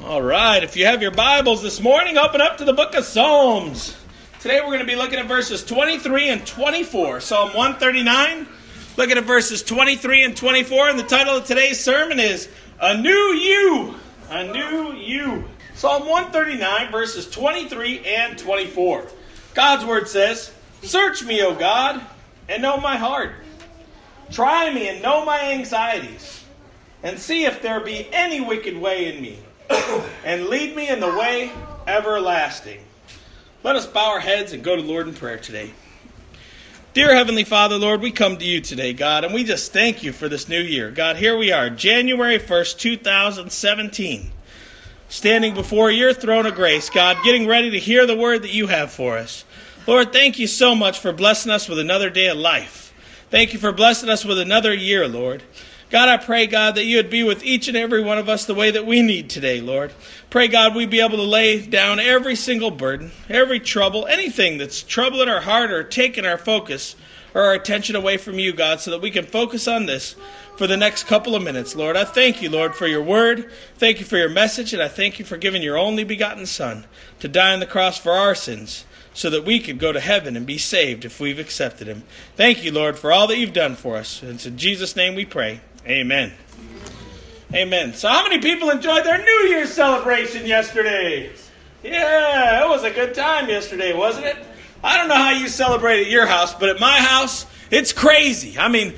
All right, if you have your Bibles this morning, open up to the book of Psalms. Today we're going to be looking at verses 23 and 24. Psalm 139, looking at verses 23 and 24. And the title of today's sermon is A New You. A New You. Psalm 139, verses 23 and 24. God's word says, "Search me, O God, and know my heart. Try me and know my anxieties, and see if there be any wicked way in me, and lead me in the way everlasting." Let us bow our heads and go to the Lord in prayer today. Dear Heavenly Father, Lord, we come to you today, God, and we just thank you for this new year. God, here we are, January 1st, 2017, standing before your throne of grace, God, getting ready to hear the word that you have for us. Lord, thank you so much for blessing us with another day of life. Thank you for blessing us with another year, Lord. God, I pray, God, that you would be with each and every one of us the way that we need today, Lord. Pray, God, we'd be able to lay down every single burden, every trouble, anything that's troubling our heart or taking our focus or our attention away from you, God, so that we can focus on this for the next couple of minutes, Lord. I thank you, Lord, for your word. Thank you for your message, and I thank you for giving your only begotten Son to die on the cross for our sins, so that we could go to heaven and be saved if we've accepted him. Thank you, Lord, for all that you've done for us. And it's in Jesus' name we pray. Amen. Amen. So how many people enjoyed their New Year's celebration yesterday? Yeah, it was a good time yesterday, wasn't it? I don't know how you celebrate at your house, but at my house, it's crazy. I mean,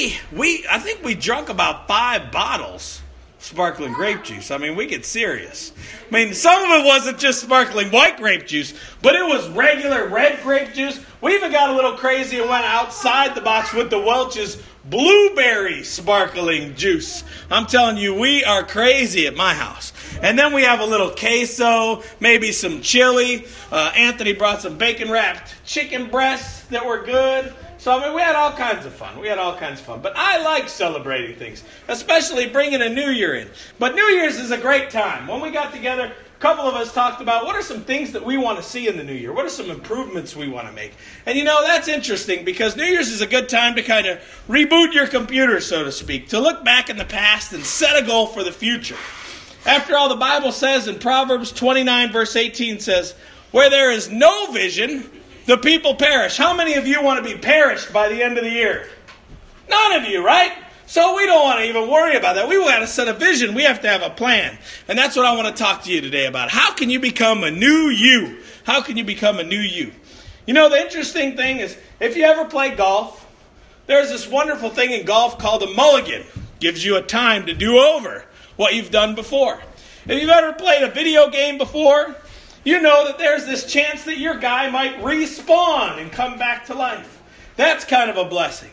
I think we drunk about 5 bottles of sparkling grape juice. I mean, we get serious. I mean, some of it wasn't just sparkling white grape juice, but it was regular red grape juice. We even got a little crazy and went outside the box with the Welch's blueberry sparkling juice. I'm telling you, we are crazy at my house. And then we have a little queso, maybe some chili. Anthony brought some bacon-wrapped chicken breasts that were good. So, I mean, we had all kinds of fun. But I like celebrating things, especially bringing a new year in. But New Year's is a great time. When we got together, a couple of us talked about what are some things that we want to see in the new year? What are some improvements we want to make? And you know, that's interesting because New Year's is a good time to kind of reboot your computer, so to speak, to look back in the past and set a goal for the future. After all, the Bible says in Proverbs 29, verse 18 says, "Where there is no vision, the people perish." How many of you want to be perished by the end of the year? None of you, right? So we don't want to even worry about that. We want to set a vision. We have to have a plan. And that's what I want to talk to you today about. How can you become a new you? How can you become a new you? You know, the interesting thing is, if you ever play golf, there's this wonderful thing in golf called a mulligan. Gives you a time to do over what you've done before. If you've ever played a video game before, you know that there's this chance that your guy might respawn and come back to life. That's kind of a blessing.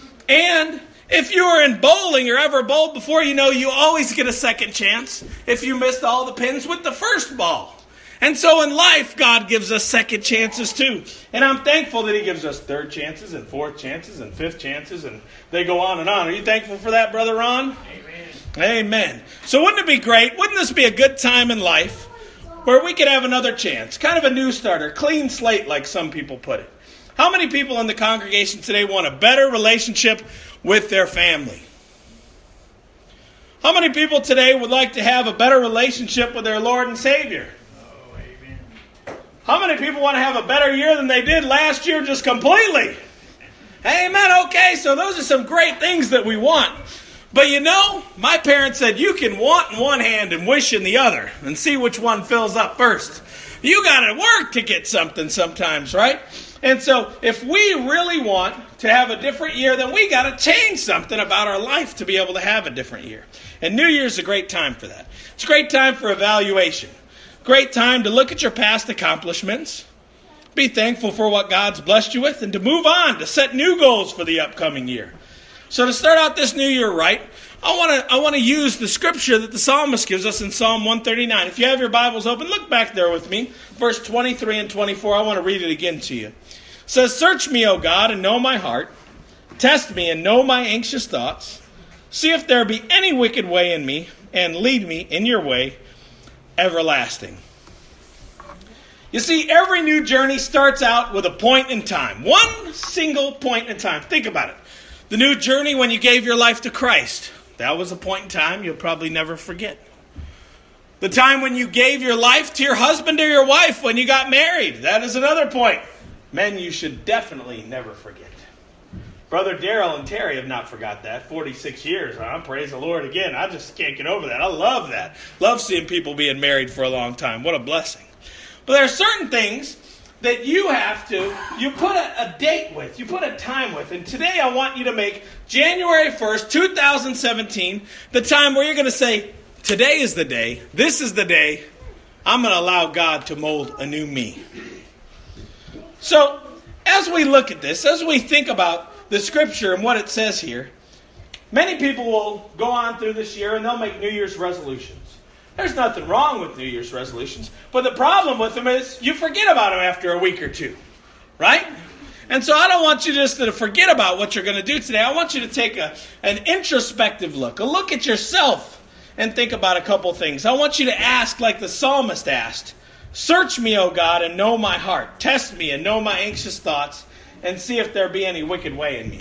And if you were in bowling or ever bowled before, you know you always get a second chance if you missed all the pins with the first ball. And so in life, God gives us second chances too. And I'm thankful that he gives us third chances and fourth chances and fifth chances, and they go on and on. Are you thankful for that, Brother Ron? Amen. Amen. So wouldn't it be great? Wouldn't this be a good time in life where we could have another chance? Kind of a new starter, clean slate like some people put it. How many people in the congregation today want a better relationship with their family? How many people today would like to have a better relationship with their Lord and Savior? Oh, amen. How many people want to have a better year than they did last year just completely? Amen. Okay, so those are some great things that we want. But you know, my parents said you can want in one hand and wish in the other and see which one fills up first. You got to work to get something sometimes, right? And so if we really want to have a different year, then we got to change something about our life to be able to have a different year. And New Year's is a great time for that. It's a great time for evaluation. Great time to look at your past accomplishments, be thankful for what God's blessed you with, and to move on, to set new goals for the upcoming year. So to start out this new year right, I want to use the scripture that the psalmist gives us in Psalm 139. If you have your Bibles open, look back there with me. Verse 23 and 24, I want to read it again to you. It says, "Search me, O God, and know my heart. Test me and know my anxious thoughts. See if there be any wicked way in me, and lead me in your way everlasting." You see, every new journey starts out with a point in time. One single point in time. Think about it. The new journey when you gave your life to Christ. That was a point in time you'll probably never forget. The time when you gave your life to your husband or your wife when you got married. That is another point. Men, you should definitely never forget. Brother Daryl and Terry have not forgot that. 46 years, huh? Praise the Lord again. I just can't get over that. I love that. Love seeing people being married for a long time. What a blessing. But there are certain things that you put a date with, you put a time with. And today I want you to make January 1st, 2017, the time where you're going to say, today is the day, this is the day, I'm going to allow God to mold a new me. So, as we look at this, as we think about the scripture and what it says here, many people will go on through this year and they'll make New Year's resolutions. There's nothing wrong with New Year's resolutions, but the problem with them is you forget about them after a week or two, right? And so I don't want you just to forget about what you're going to do today. I want you to take an introspective look, a look at yourself and think about a couple things. I want you to ask like the psalmist asked, search me, O God, and know my heart. Test me and know my anxious thoughts and see if there be any wicked way in me.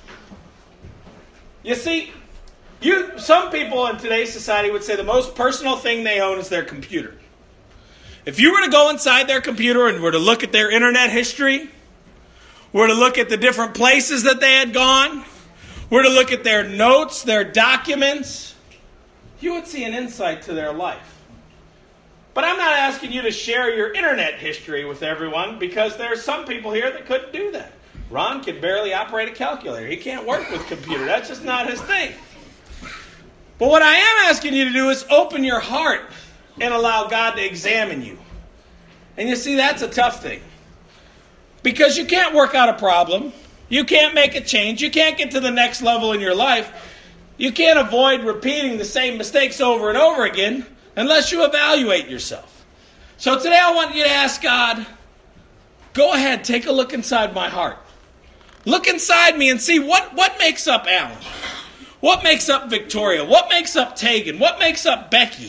You see, some people in today's society would say the most personal thing they own is their computer. If you were to go inside their computer and were to look at their internet history, were to look at the different places that they had gone, were to look at their notes, their documents, you would see an insight to their life. But I'm not asking you to share your internet history with everyone because there are some people here that couldn't do that. Ron can barely operate a calculator. He can't work with a computer. That's just not his thing. But what I am asking you to do is open your heart and allow God to examine you. And you see, that's a tough thing. Because you can't work out a problem. You can't make a change. You can't get to the next level in your life. You can't avoid repeating the same mistakes over and over again unless you evaluate yourself. So today I want you to ask God, go ahead, take a look inside my heart. Look inside me and see what makes up Alan. What makes up Victoria? What makes up Tegan? What makes up Becky?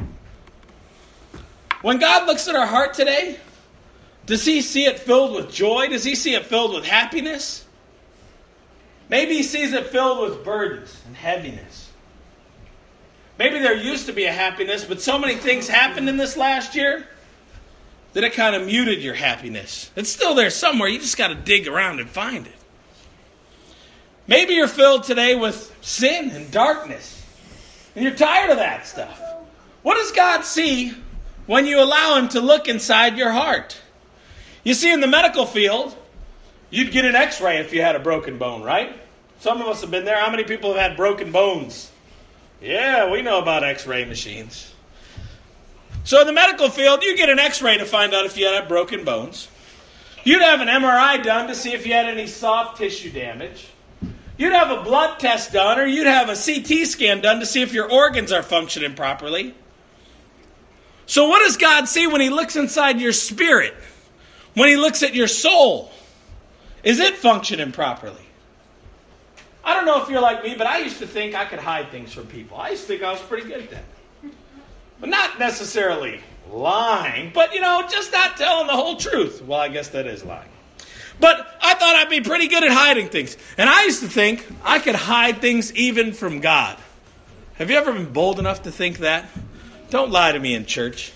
When God looks at our heart today, does he see it filled with joy? Does he see it filled with happiness? Maybe he sees it filled with burdens and heaviness. Maybe there used to be a happiness, but so many things happened in this last year that it kind of muted your happiness. It's still there somewhere. You just got to dig around and find it. Maybe you're filled today with sin and darkness, and you're tired of that stuff. What does God see when you allow him to look inside your heart? You see, in the medical field, you'd get an x-ray if you had a broken bone, right? Some of us have been there. How many people have had broken bones? Yeah, we know about x-ray machines. So in the medical field, you get an x-ray to find out if you had broken bones. You'd have an MRI done to see if you had any soft tissue damage. You'd have a blood test done, or you'd have a CT scan done to see if your organs are functioning properly. So what does God see when he looks inside your spirit? When he looks at your soul? Is it functioning properly? I don't know if you're like me, but I used to think I could hide things from people. I used to think I was pretty good at that. But not necessarily lying, but, just not telling the whole truth. Well, I guess that is lying. But I thought I'd be pretty good at hiding things. And I used to think I could hide things even from God. Have you ever been bold enough to think that? Don't lie to me in church.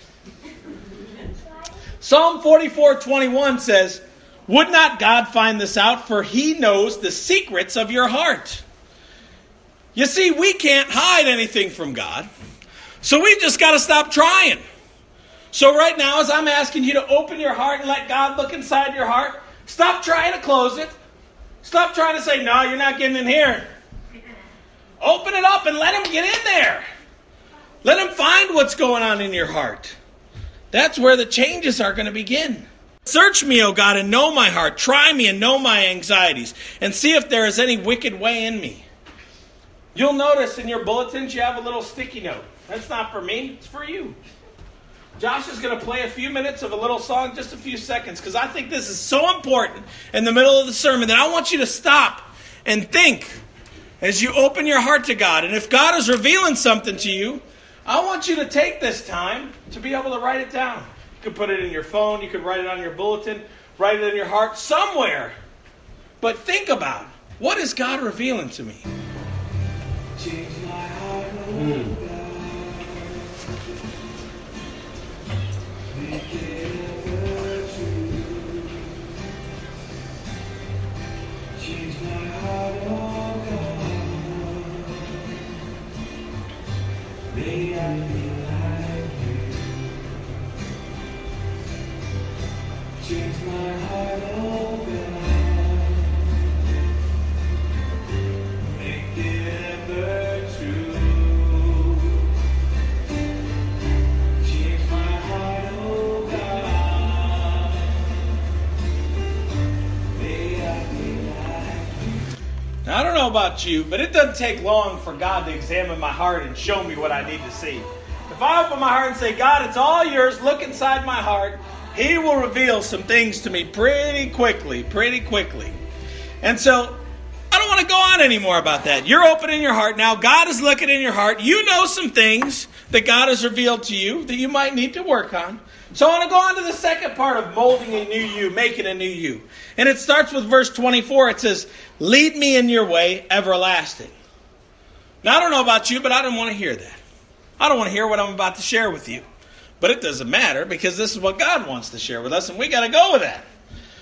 Psalm 44:21 says, would not God find this out? For he knows the secrets of your heart. You see, we can't hide anything from God. So we've just got to stop trying. So right now, as I'm asking you to open your heart and let God look inside your heart, stop trying to close it. Stop trying to say, no, you're not getting in here. Open it up and let him get in there. Let him find what's going on in your heart. That's where the changes are going to begin. Search me, O God, and know my heart. Try me and know my anxieties, and see if there is any wicked way in me. You'll notice in your bulletins you have a little sticky note. That's not for me, it's for you. Josh is going to play a few minutes of a little song, just a few seconds, because I think this is so important in the middle of the sermon that I want you to stop and think as you open your heart to God. And if God is revealing something to you, I want you to take this time to be able to write it down. You could put it in your phone, you could write it on your bulletin, write it in your heart, somewhere. But think about, what is God revealing to me? Change my heart, my heart, oh God. Make it ever true. Change my heart, oh God. May I be like you. Now, I don't know about you, but it doesn't take long for God to examine my heart and show me what I need to see. If I open my heart and say, God, it's all yours, look inside my heart, He will reveal some things to me pretty quickly. And so, I don't want to go on anymore about that. You're opening your heart now. God is looking in your heart. You know some things that God has revealed to you that you might need to work on. So I want to go on to the second part of molding a new you, making a new you. And it starts with verse 24. It says, lead me in your way everlasting. Now, I don't know about you, but I don't want to hear that. I don't want to hear what I'm about to share with you. But it doesn't matter because this is what God wants to share with us, and we got to go with that.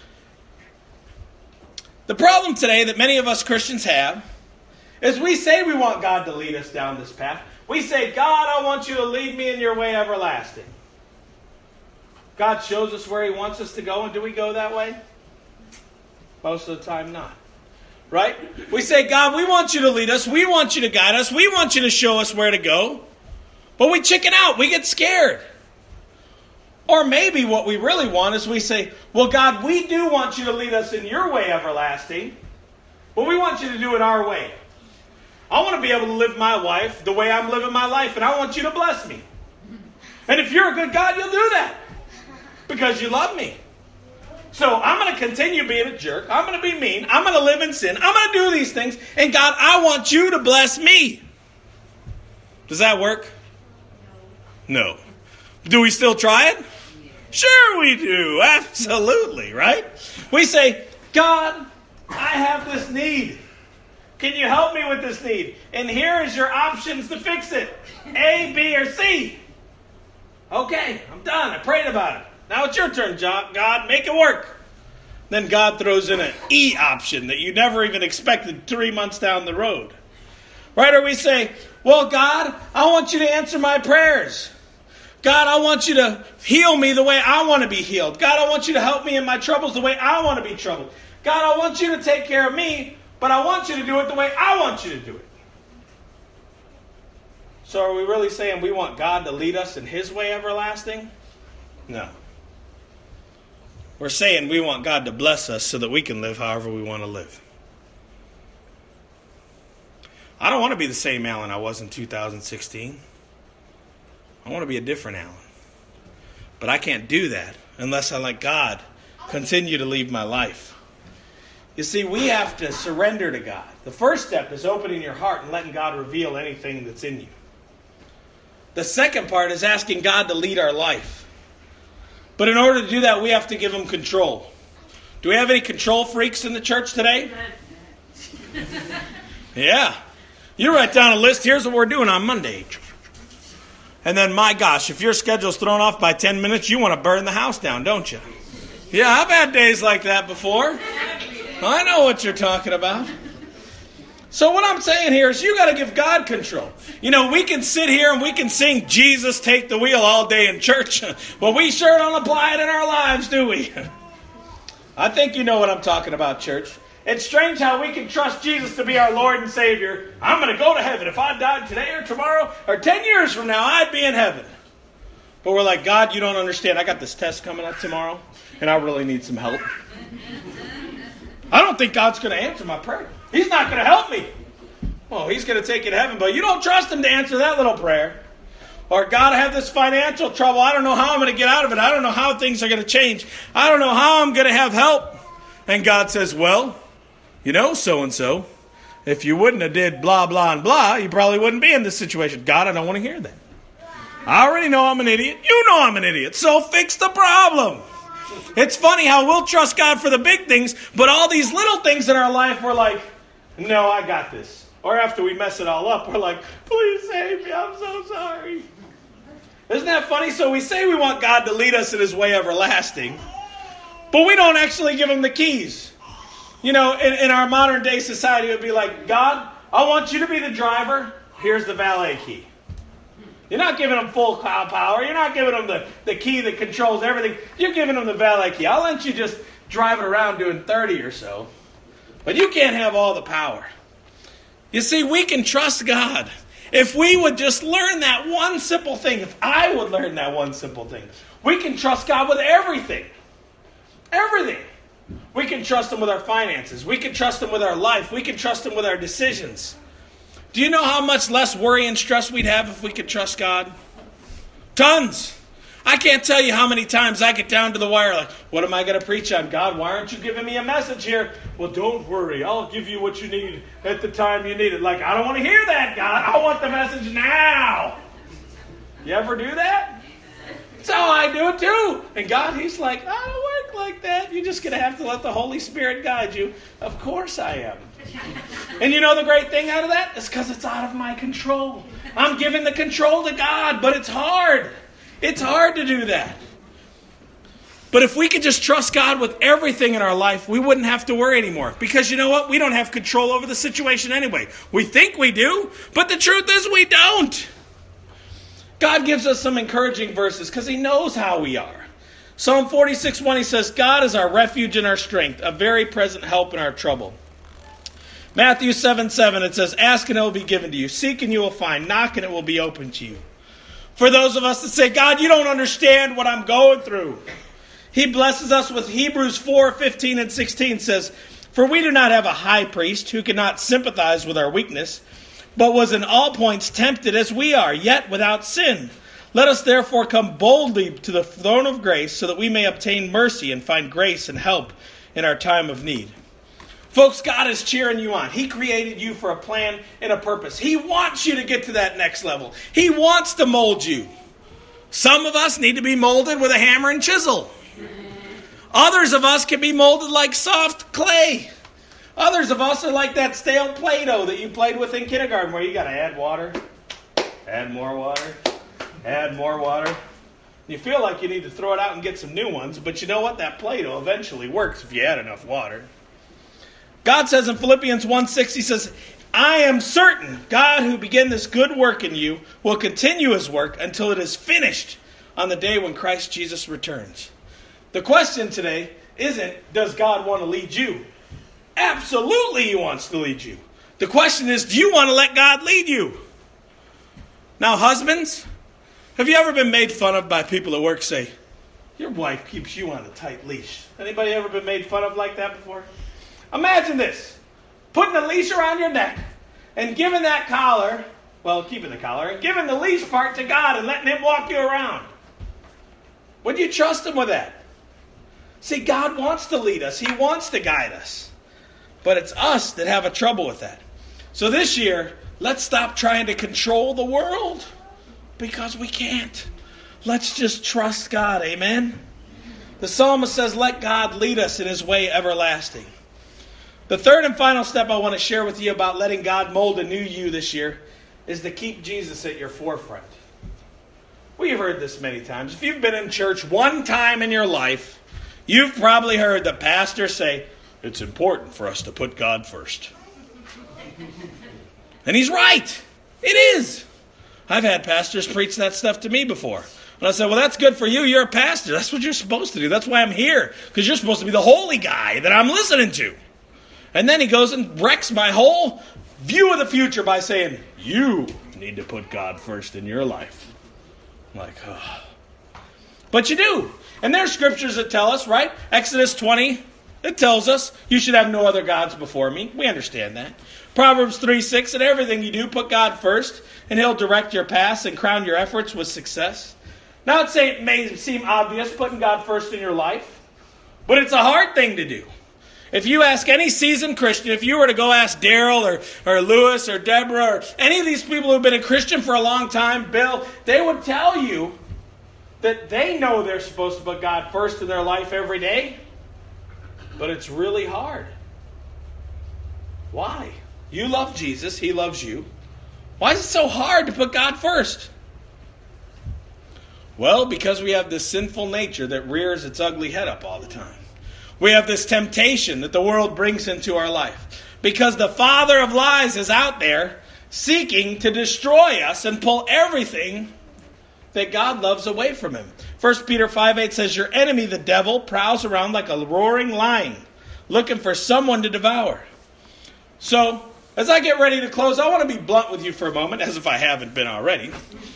The problem today that many of us Christians have is we say we want God to lead us down this path. We say, God, I want you to lead me in your way everlasting. God shows us where He wants us to go, and do we go that way? Most of the time, not. Right? We say, God, we want you to lead us. We want you to guide us. We want you to show us where to go. But we chicken out. We get scared. Or maybe what we really want is we say, well, God, we do want you to lead us in your way everlasting, but we want you to do it our way. I want to be able to live my life the way I'm living my life, and I want you to bless me. And if you're a good God, you'll do that because you love me. So I'm going to continue being a jerk. I'm going to be mean. I'm going to live in sin. I'm going to do these things. And God, I want you to bless me. Does that work? No. Do we still try it? Sure we do. Absolutely, right? We say, God, I have this need. Can you help me with this need? And here is your options to fix it. A, B, or C. Okay, I'm done. I prayed about it. Now it's your turn, God. Make it work. Then God throws in an E option that you never even expected 3 months down the road. Right? Or we say, well, God, I want you to answer my prayers. God, I want you to heal me the way I want to be healed. God, I want you to help me in my troubles the way I want to be troubled. God, I want you to take care of me, but I want you to do it the way I want you to do it. So are we really saying we want God to lead us in His way everlasting? No. We're saying we want God to bless us so that we can live however we want to live. I don't want to be the same Alan I was in 2016. I want to be a different Alan. But I can't do that unless I let God continue to lead my life. You see, we have to surrender to God. The first step is opening your heart and letting God reveal anything that's in you. The second part is asking God to lead our life. But in order to do that, we have to give Him control. Do we have any control freaks in the church today? Yeah. You write down a list. Here's what we're doing on Monday. And then, my gosh, if your schedule's thrown off by 10 minutes, you want to burn the house down, don't you? Yeah, I've had days like that before. I know what you're talking about. So what I'm saying here is you got to give God control. You know, we can sit here and we can sing Jesus Take the Wheel all day in church, but we sure don't apply it in our lives, do we? I think you know what I'm talking about, church. It's strange how we can trust Jesus to be our Lord and Savior. I'm going to go to heaven. If I died today or tomorrow or 10 years from now, I'd be in heaven. But we're like, God, you don't understand. I got this test coming up tomorrow, and I really need some help. I don't think God's going to answer my prayer. He's not going to help me. Well, He's going to take you to heaven, but you don't trust Him to answer that little prayer. Or, God, I have this financial trouble. I don't know how I'm going to get out of it. I don't know how things are going to change. I don't know how I'm going to have help. And God says, well, you know, so-and-so, if you wouldn't have did blah, blah, and blah, you probably wouldn't be in this situation. God, I don't want to hear that. I already know I'm an idiot. You know I'm an idiot. So fix the problem. It's funny how we'll trust God for the big things, but all these little things in our life, we're like, no, I got this. Or after we mess it all up, we're like, please save me. I'm so sorry. Isn't that funny? So we say we want God to lead us in His way everlasting, but we don't actually give Him the keys. You know, in our modern day society, it would be like, God, I want you to be the driver. Here's the valet key. You're not giving them full power. You're not giving them the key that controls everything. You're giving them the valet key. I'll let you just drive it around doing 30 or so. But you can't have all the power. You see, we can trust God. If we would just learn that one simple thing, if I would learn that one simple thing, we can trust God with everything. Everything. We can trust Him with our finances. We can trust Him with our life. We can trust Him with our decisions. Do you know how much less worry and stress we'd have if we could trust God? Tons. I can't tell you how many times I get down to the wire like, what am I going to preach on? God, why aren't you giving me a message here? Well, don't worry. I'll give you what you need at the time you need it. Like, I don't want to hear that, God. I want the message now. You ever do that? That's how I do it too. And God, He's like, I don't work like that. You're just going to have to let the Holy Spirit guide you. Of course I am. And you know the great thing out of that? It's because it's out of my control. I'm giving the control to God, but it's hard. It's hard to do that. But if we could just trust God with everything in our life, we wouldn't have to worry anymore. Because you know what? We don't have control over the situation anyway. We think we do, but the truth is we don't. God gives us some encouraging verses because He knows how we are. Psalm 46:1, He says, God is our refuge and our strength, a very present help in our trouble. Matthew 7:7, it says, ask and it will be given to you. Seek and you will find. Knock and it will be open to you. For those of us that say, God, you don't understand what I'm going through. He blesses us with Hebrews 4:15 and 16 says, for we do not have a high priest who cannot sympathize with our weakness, but was in all points tempted as we are, yet without sin. Let us therefore come boldly to the throne of grace so that we may obtain mercy and find grace and help in our time of need. Folks, God is cheering you on. He created you for a plan and a purpose. He wants you to get to that next level. He wants to mold you. Some of us need to be molded with a hammer and chisel. Others of us can be molded like soft clay. Others of us are like that stale Play-Doh that you played with in kindergarten where you got to add water, add more water, add more water. You feel like you need to throw it out and get some new ones, but you know what? That Play-Doh eventually works if you add enough water. God says in Philippians 1:6, He says, I am certain God who began this good work in you will continue His work until it is finished on the day when Christ Jesus returns. The question today isn't, does God want to lead you? Absolutely He wants to lead you. The question is, do you want to let God lead you? Now, husbands, have you ever been made fun of by people at work say, your wife keeps you on a tight leash? Anybody ever been made fun of like that before? Imagine this, putting a leash around your neck and giving that collar, well, keeping the collar, and giving the leash part to God and letting Him walk you around. Would you trust Him with that? See, God wants to lead us. He wants to guide us. But it's us that have a trouble with that. So this year, let's stop trying to control the world because we can't. Let's just trust God, amen? The psalmist says, let God lead us in His way everlasting. The third and final step I want to share with you about letting God mold a new you this year is to keep Jesus at your forefront. We've heard this many times. If you've been in church one time in your life, you've probably heard the pastor say, it's important for us to put God first. And he's right. It is. I've had pastors preach that stuff to me before. And I said, well, that's good for you. You're a pastor. That's what you're supposed to do. That's why I'm here. Because you're supposed to be the holy guy that I'm listening to. And then he goes and wrecks my whole view of the future by saying, you need to put God first in your life. I'm like, oh. But you do. And there's scriptures that tell us, right? Exodus 20, it tells us you should have no other gods before me. We understand that. Proverbs 3:6, in everything you do, put God first, and He'll direct your paths and crown your efforts with success. Now, it may seem obvious putting God first in your life, but it's a hard thing to do. If you ask any seasoned Christian, if you were to go ask Daryl or Lewis or Deborah or any of these people who've been a Christian for a long time, Bill, they would tell you that they know they're supposed to put God first in their life every day, but it's really hard. Why? You love Jesus. He loves you. Why is it so hard to put God first? Well, because we have this sinful nature that rears its ugly head up all the time. We have this temptation that the world brings into our life. Because the father of lies is out there seeking to destroy us and pull everything that God loves away from him. 1 Peter 5:8 says, your enemy, the devil, prowls around like a roaring lion, looking for someone to devour. So, as I get ready to close, I want to be blunt with you for a moment, as if I haven't been already.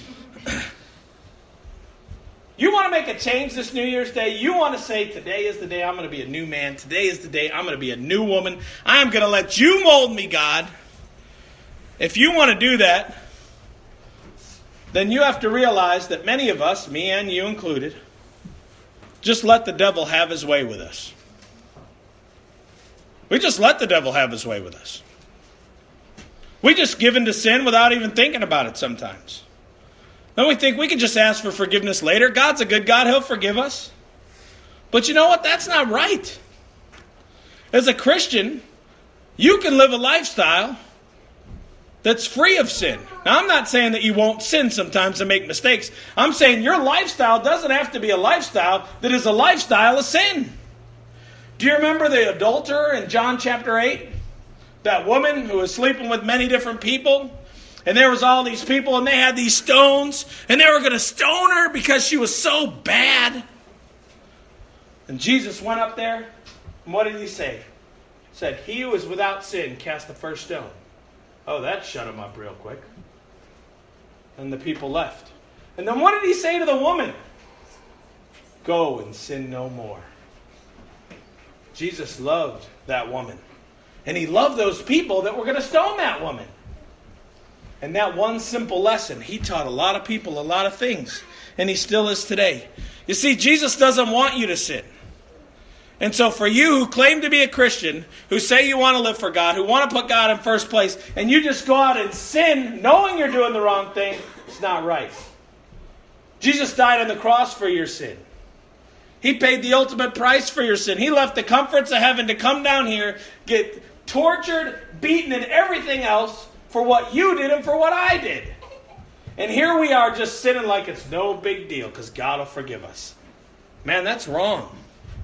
You want to make a change this New Year's Day? You want to say, today is the day I'm going to be a new man. Today is the day I'm going to be a new woman. I am going to let you mold me, God. If you want to do that, then you have to realize that many of us, me and you included, just let the devil have his way with us. We just let the devil have his way with us. We just give in to sin without even thinking about it sometimes. Then we think we can just ask for forgiveness later. God's a good God. He'll forgive us. But you know what? That's not right. As a Christian, you can live a lifestyle that's free of sin. Now, I'm not saying that you won't sin sometimes and make mistakes. I'm saying your lifestyle doesn't have to be a lifestyle that is a lifestyle of sin. Do you remember the adulterer in John chapter 8? That woman who was sleeping with many different people? And there was all these people, and they had these stones, and they were going to stone her because she was so bad. And Jesus went up there, and what did he say? He said, he who is without sin cast the first stone. Oh, that shut him up real quick. And the people left. And then what did he say to the woman? Go and sin no more. Jesus loved that woman. And he loved those people that were going to stone that woman. And that one simple lesson, he taught a lot of people a lot of things. And he still is today. You see, Jesus doesn't want you to sin. And so for you who claim to be a Christian, who say you want to live for God, who want to put God in first place, and you just go out and sin knowing you're doing the wrong thing, it's not right. Jesus died on the cross for your sin. He paid the ultimate price for your sin. He left the comforts of heaven to come down here, get tortured, beaten, and everything else for what you did and for what I did. And here we are just sinning like it's no big deal because God will forgive us. Man, that's wrong.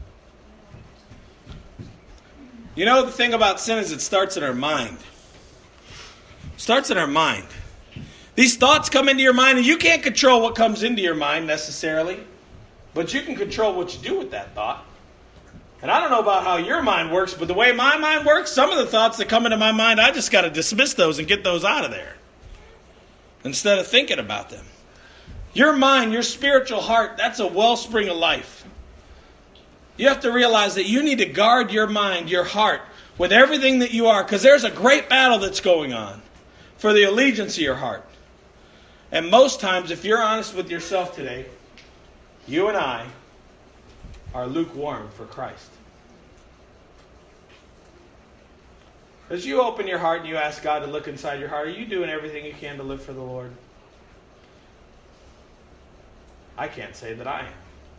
You know, the thing about sin is it starts in our mind. It starts in our mind. These thoughts come into your mind, and you can't control what comes into your mind necessarily, but you can control what you do with that thought. And I don't know about how your mind works, but the way my mind works, some of the thoughts that come into my mind, I just got to dismiss those and get those out of there instead of thinking about them. Your mind, your spiritual heart, that's a wellspring of life. You have to realize that you need to guard your mind, your heart, with everything that you are, because there's a great battle that's going on for the allegiance of your heart. And most times, if you're honest with yourself today, you and I are lukewarm for Christ. As you open your heart and you ask God to look inside your heart, are you doing everything you can to live for the Lord? I can't say that I am.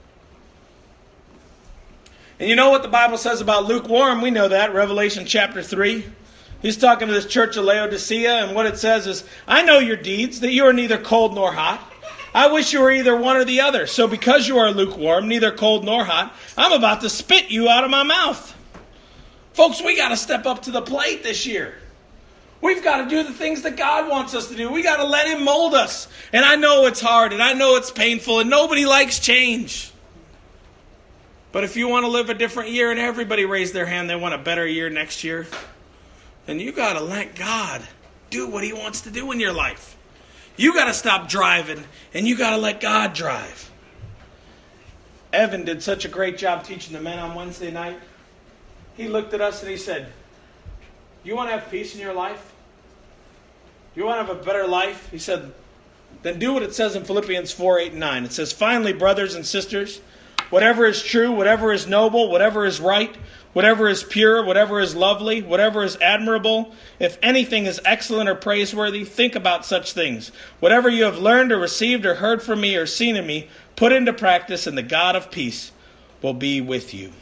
And you know what the Bible says about lukewarm? We know that, Revelation chapter 3. He's talking to this church of Laodicea, and what it says is, I know your deeds, that you are neither cold nor hot. I wish you were either one or the other. So because you are lukewarm, neither cold nor hot, I'm about to spit you out of my mouth. Folks, we got to step up to the plate this year. We've got to do the things that God wants us to do. We got to let Him mold us. And I know it's hard, and I know it's painful, and nobody likes change. But if you want to live a different year, and everybody raise their hand, they want a better year next year, then you got to let God do what He wants to do in your life. You got to stop driving, and you got to let God drive. Evan did such a great job teaching the men on Wednesday night. He looked at us and he said, you want to have peace in your life? You want to have a better life? He said, then do what it says in Philippians 4:8-9. It says, finally, brothers and sisters, whatever is true, whatever is noble, whatever is right, whatever is pure, whatever is lovely, whatever is admirable, if anything is excellent or praiseworthy, think about such things. Whatever you have learned or received or heard from me or seen in me, put into practice, and the God of peace will be with you.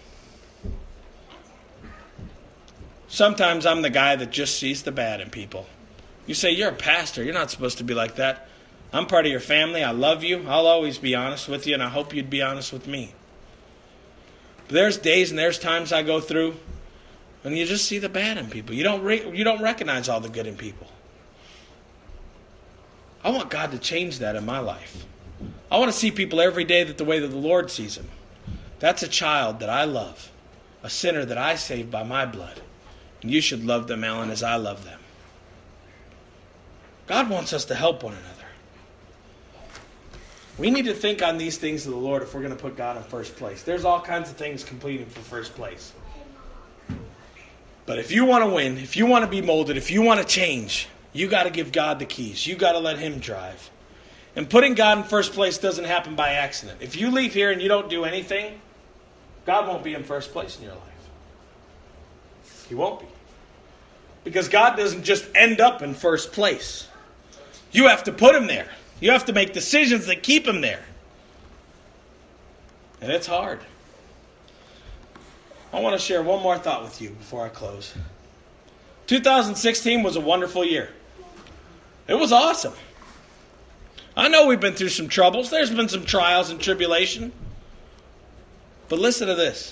Sometimes I'm the guy that just sees the bad in people. You say, you're a pastor. You're not supposed to be like that. I'm part of your family. I love you. I'll always be honest with you, and I hope you'd be honest with me. But there's days and there's times I go through, and you just see the bad in people. You don't recognize all the good in people. I want God to change that in my life. I want to see people every day the way that the Lord sees them. That's a child that I love, a sinner that I saved by my blood. And you should love them, Alan, as I love them. God wants us to help one another. We need to think on these things of the Lord if we're going to put God in first place. There's all kinds of things competing for first place. But if you want to win, if you want to be molded, if you want to change, you got to give God the keys. You got to let Him drive. And putting God in first place doesn't happen by accident. If you leave here and you don't do anything, God won't be in first place in your life. He won't be. Because God doesn't just end up in first place. You have to put Him there. You have to make decisions that keep Him there. And it's hard. I want to share one more thought with you before I close. 2016 was a wonderful year. It was awesome. I know we've been through some troubles. There's been some trials and tribulation. But listen to this.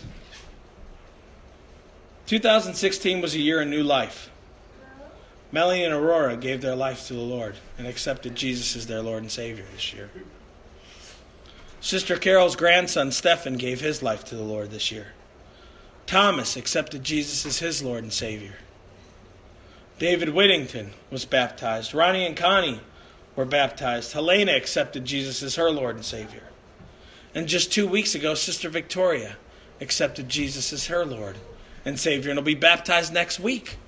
2016 was a year of new life. Melanie and Aurora gave their life to the Lord and accepted Jesus as their Lord and Savior this year. Sister Carol's grandson, Stephen, gave his life to the Lord this year. Thomas accepted Jesus as his Lord and Savior. David Whittington was baptized. Ronnie and Connie were baptized. Helena accepted Jesus as her Lord and Savior. And just 2 weeks ago, Sister Victoria accepted Jesus as her Lord and Savior and will be baptized next week.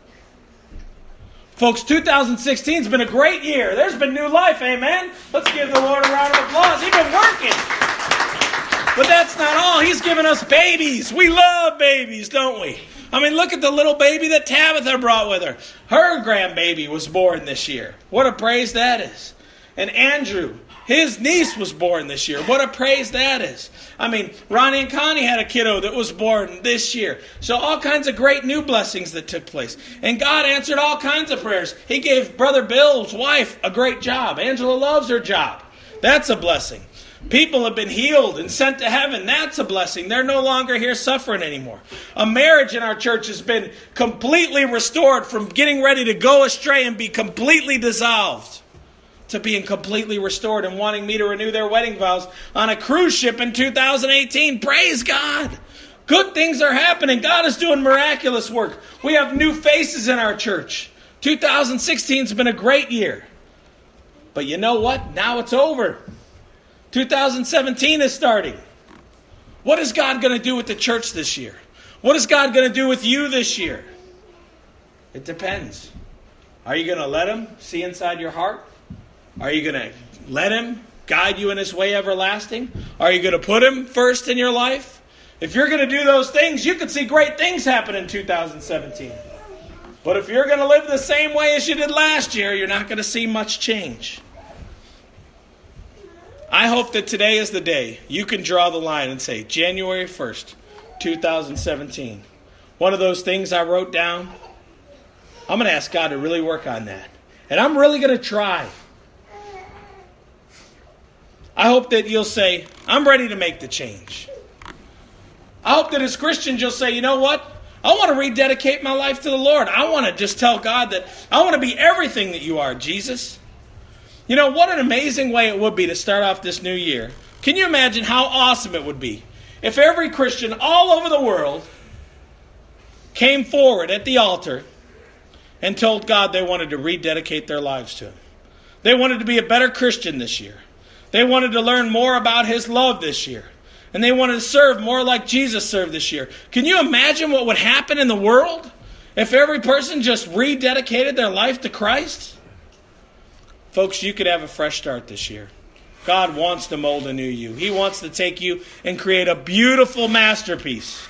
Folks, 2016 has been a great year. There's been new life, amen? Let's give the Lord a round of applause. He's been working. But that's not all. He's given us babies. We love babies, don't we? I mean, look at the little baby that Tabitha brought with her. Her grandbaby was born this year. What a praise that is. And Andrew, his niece was born this year. What a praise that is. I mean, Ronnie and Connie had a kiddo that was born this year. So all kinds of great new blessings that took place. And God answered all kinds of prayers. He gave Brother Bill's wife a great job. Angela loves her job. That's a blessing. People have been healed and sent to heaven. That's a blessing. They're no longer here suffering anymore. A marriage in our church has been completely restored from getting ready to go astray and be completely dissolved to being completely restored and wanting me to renew their wedding vows on a cruise ship in 2018. Praise God. Good things are happening. God is doing miraculous work. We have new faces in our church. 2016 has been a great year. But you know what? Now it's over. 2017 is starting. What is God going to do with the church this year? What is God going to do with you this year? It depends. Are you going to let Him see inside your heart? Are you going to let Him guide you in His way everlasting? Are you going to put Him first in your life? If you're going to do those things, you could see great things happen in 2017. But if you're going to live the same way as you did last year, you're not going to see much change. I hope that today is the day you can draw the line and say, January 1st, 2017. One of those things I wrote down, I'm going to ask God to really work on that. And I'm really going to try. I hope that you'll say, I'm ready to make the change. I hope that as Christians you'll say, you know what? I want to rededicate my life to the Lord. I want to just tell God that I want to be everything that you are, Jesus. You know, what an amazing way it would be to start off this new year. Can you imagine how awesome it would be if every Christian all over the world came forward at the altar and told God they wanted to rededicate their lives to Him. They wanted to be a better Christian this year. They wanted to learn more about His love this year. And they wanted to serve more like Jesus served this year. Can you imagine what would happen in the world if every person just rededicated their life to Christ? Folks, you could have a fresh start this year. God wants to mold anew you. He wants to take you and create a beautiful masterpiece.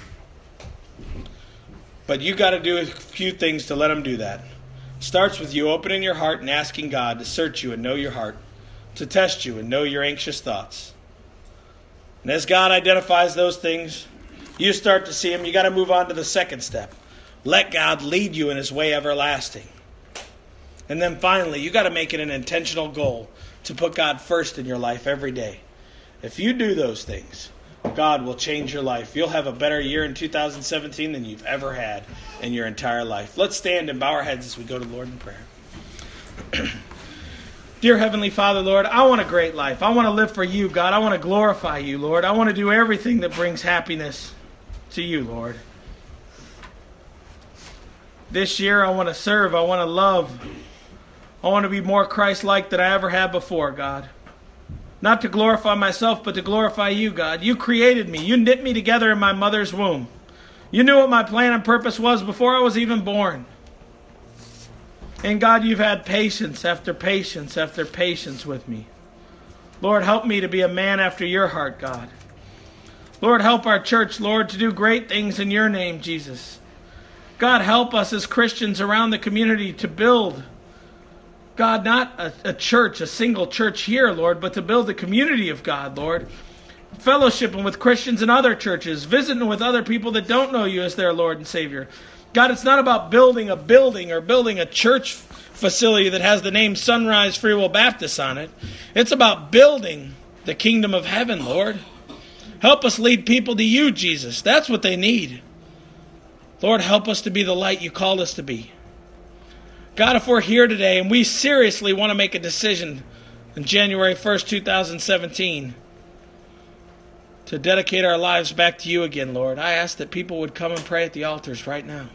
But you got to do a few things to let Him do that. It starts with you opening your heart and asking God to search you and know your heart, to test you and know your anxious thoughts. And as God identifies those things, you start to see Him. You got to move on to the second step. Let God lead you in His way everlasting. And then finally, you got to make it an intentional goal to put God first in your life every day. If you do those things, God will change your life. You'll have a better year in 2017 than you've ever had in your entire life. Let's stand and bow our heads as we go to the Lord in prayer. Dear Heavenly Father, Lord, I want a great life. I want to live for you, God. I want to glorify you, Lord. I want to do everything that brings happiness to you, Lord. This year, I want to serve. I want to love. I want to be more Christ-like than I ever have before, God. Not to glorify myself, but to glorify you, God. You created me. You knit me together in my mother's womb. You knew what my plan and purpose was before I was even born. And God, you've had patience after patience after patience with me. Lord, help me to be a man after your heart, God. Lord, help our church, Lord, to do great things in your name, Jesus. God, help us as Christians around the community to build, God, not a church, a single church here, Lord, but to build a community of God, Lord. Fellowshipping with Christians in other churches, visiting with other people that don't know you as their Lord and Savior. God, it's not about building a building or building a church facility that has the name Sunrise Free Will Baptist on it. It's about building the kingdom of heaven, Lord. Help us lead people to you, Jesus. That's what they need. Lord, help us to be the light you called us to be. God, if we're here today and we seriously want to make a decision on January 1st, 2017, to dedicate our lives back to you again, Lord, I ask that people would come and pray at the altars right now.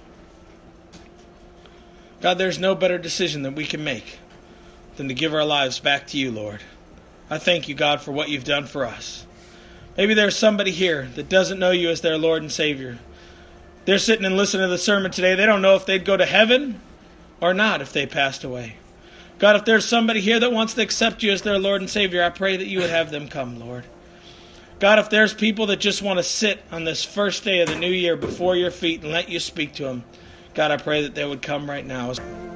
God, there's no better decision that we can make than to give our lives back to you, Lord. I thank you, God, for what you've done for us. Maybe there's somebody here that doesn't know you as their Lord and Savior. They're sitting and listening to the sermon today. They don't know if they'd go to heaven or not if they passed away. God, if there's somebody here that wants to accept you as their Lord and Savior, I pray that you would have them come, Lord. God, if there's people that just want to sit on this first day of the new year before your feet and let you speak to them, God, I pray that they would come right now.